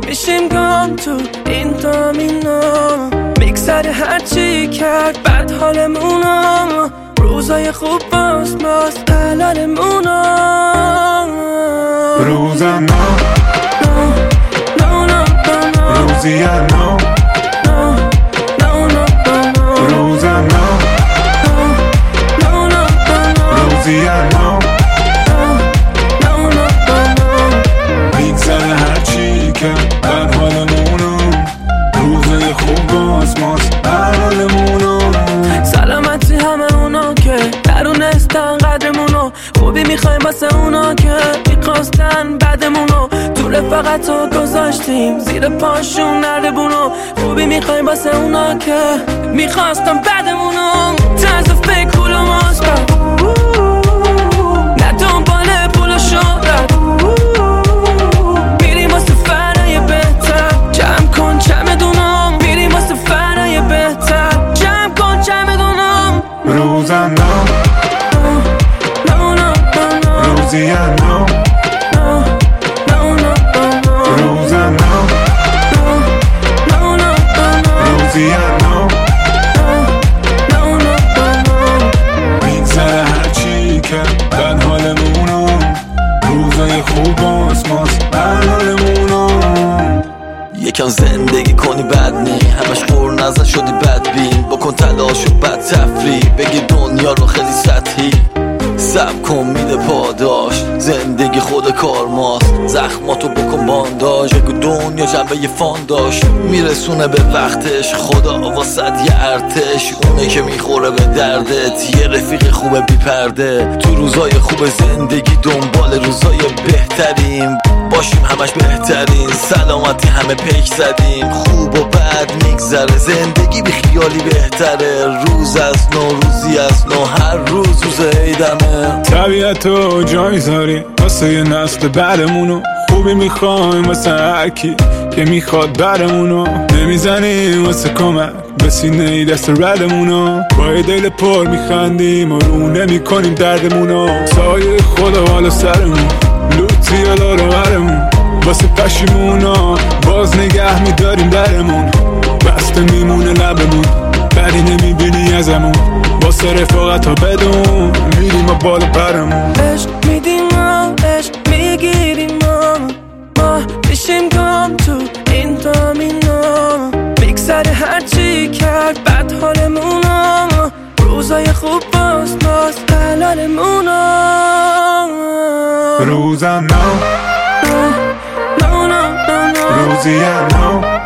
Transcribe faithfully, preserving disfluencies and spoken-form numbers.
میشیم گم تو این دامینا، میگذره هرچی کرد بد حالمونو، روزای خوب باز باز حلالمونو. روزم نو نو نو نو نو روزی نو نو نو نو نو روزم نو نو نو نو روزی نو میگذره هرچی که بر حالمونو، روزای خوب باز باز حلالمونو. سلامتی همه اونا که درونستن قدرمونو، خوبی میخوایم واسه اونا که میخواستن بدمونو، تو رفاقت رو گذاشتیم زیر پاشون نردبونو، خوبی میخوایم واسه اونا که میخواستن بدمونو. طرز فکر پول و مثبت، نه دنبال پول و شهرت، میریم واسه فرای بهتر، جمع کن چمدونم، میریم واسه فرای بهتر، جمع کن چمدونم. روزم نو نو نو نو روزی نو نو نو نو روزم نو نو نو روزی نو میگذره هرچی که بد حالمونو، روزای خوب باز باز حلالمونو. یکم زندگی کنی بد نی، همش خور نزد شدی بدبین، بکن تلاش و بد تفریح، بگی دنیا رو خیلی سطحی، سب کن میده پاداش، زندگی خود کار ماست، زخماتو بکن بانداش، بگو دنیا جنبه یه فانداش، میرسونه به وقتش، خدا واسد یه ارتش، اونه که میخوره به دردت، یه رفیق خوبه بی پرده، تو روزای خوب زندگی دنبال روزای بهتریم، باشیم همش بهترین، سلامتی همه پیک زدیم، خوب و بد میگذره، زندگی بی خیالی بهتره، روز از نو روزی از نو، هر روز روز عیدمه. طبیعتو جا میذاریم واسه یه نسل بعدمونو، خوبی میخوایم واسه هرکی که میخواد برمونو، نمیزنیم واسه کمک به سینه دست ردمونو، با یه دل پر میخندیم و رو نمیکنیم دردمونو، سایه خدا والا سرمون، لوتی حالا رو برمون، واسه پشیمونا باز نگه میداریم درمون، بسته میمونه لبمون، بدی نمیبینی ازمون، واسه رفاقت ها بدون میریم و بالا پرمون. عشق میدیم و عشق میگیریم و ما میشیم گم تو این دامینا، میگذره هرچی کرد بد حالمونو، روزای خوب باز باز حلالمونو. روزم نو نو نو نو نو روزی نو